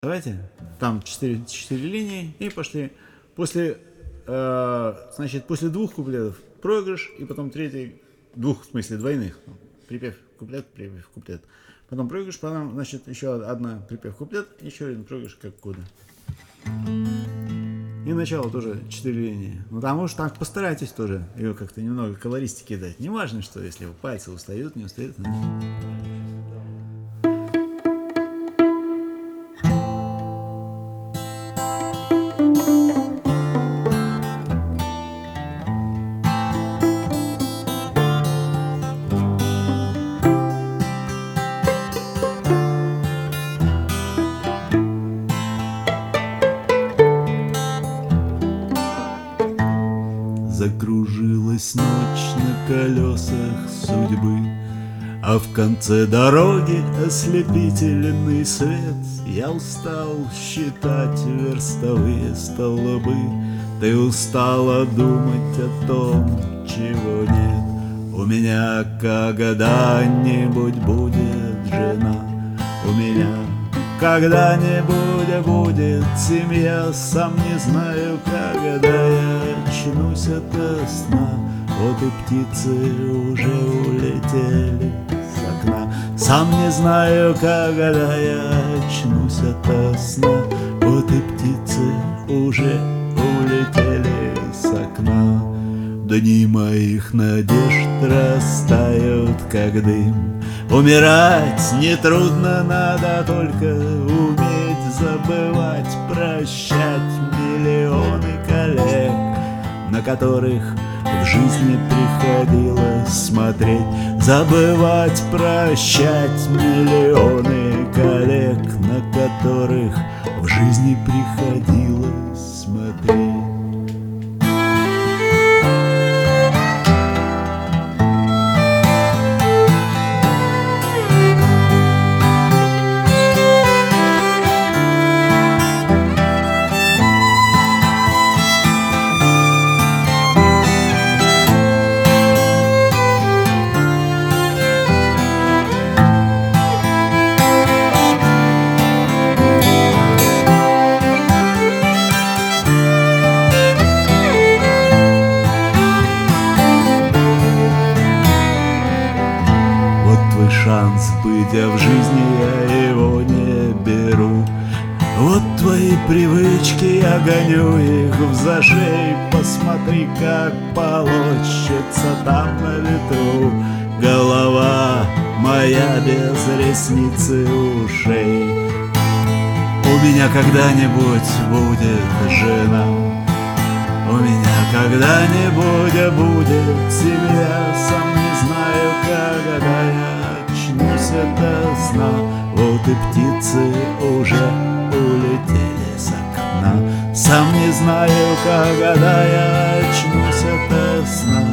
Давайте. Там четыре линии и пошли. После, значит, после двух куплетов проигрыш, и потом третий, в смысле двойных. Припев, куплет, припев, куплет. Потом проигрыш, потом, значит, еще одна припев, куплет, еще один проигрыш, как кода. И начало тоже 4 линии. Ну там уж так постарайтесь тоже ее как-то немного колористики дать. Не важно, что если пальцы устают, не устают. Закружилась ночь на колесах судьбы, а в конце дороги ослепительный свет. Я устал считать верстовые столбы, ты устала думать о том, чего нет. У меня когда-нибудь будет жена, у меня когда-нибудь будет семья. Сам не знаю, когда я очнусь ото сна. Вот и птицы уже улетели с окна. Сам не знаю, когда я очнусь ото сна. Вот и птицы уже улетели с окна. Дни моих надежд растают, как дым. Умирать нетрудно, надо только уметь забывать, прощать миллионы коллег, на которых в жизни приходилось смотреть. Забывать, прощать миллионы коллег, на которых в жизни приходилось смотреть. Шанс быть, а в жизни я его не беру. Вот твои привычки, я гоню их в зашей. Посмотри, как полощется там на ветру голова моя без ресниц и ушей. У меня когда-нибудь будет жена, у меня когда-нибудь будет семья. Сам не знаю, когда я очнусь ото сна. Вот и птицы уже улетели с окна. Сам не знаю, когда я очнусь ото сна.